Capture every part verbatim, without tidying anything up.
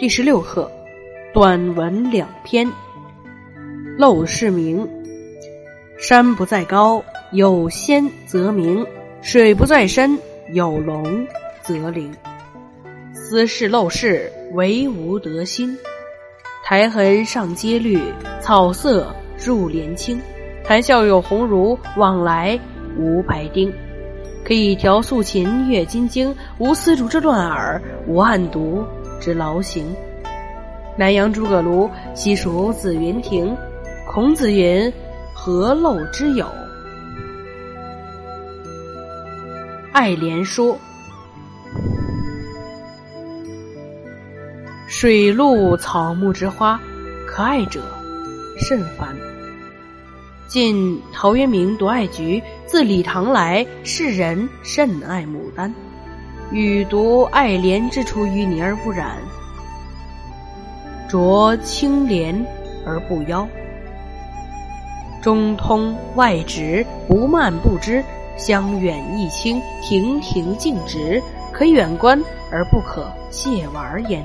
第十六课，短文两篇。陋室铭：山不在高，有仙则名；水不在深，有龙则灵。斯是陋室，惟吾德馨。苔痕上阶绿，草色入帘青。谈笑有鸿儒，往来无白丁。可以调素琴，阅金经，无丝竹之乱耳，无案牍之劳形。南阳诸葛庐，西蜀子云亭。孔子云：何陋之有？爱莲说：水陆草木之花，可爱者甚蕃。晋陶渊明独爱菊，自李唐来，世人甚爱牡丹。予独爱莲之出淤泥而不染，濯清涟而不妖。中通外直，不蔓不枝，香远益清，亭亭净植，可远观而不可亵玩焉。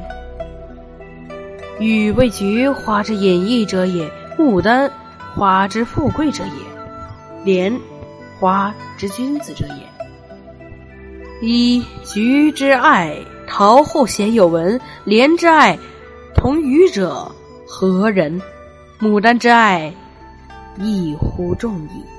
予谓菊花之隐逸者也，牡丹花之富贵者也，莲花之君子者也。一菊之爱，陶后贤有闻；莲之爱，同予者何人？牡丹之爱，异乎众矣。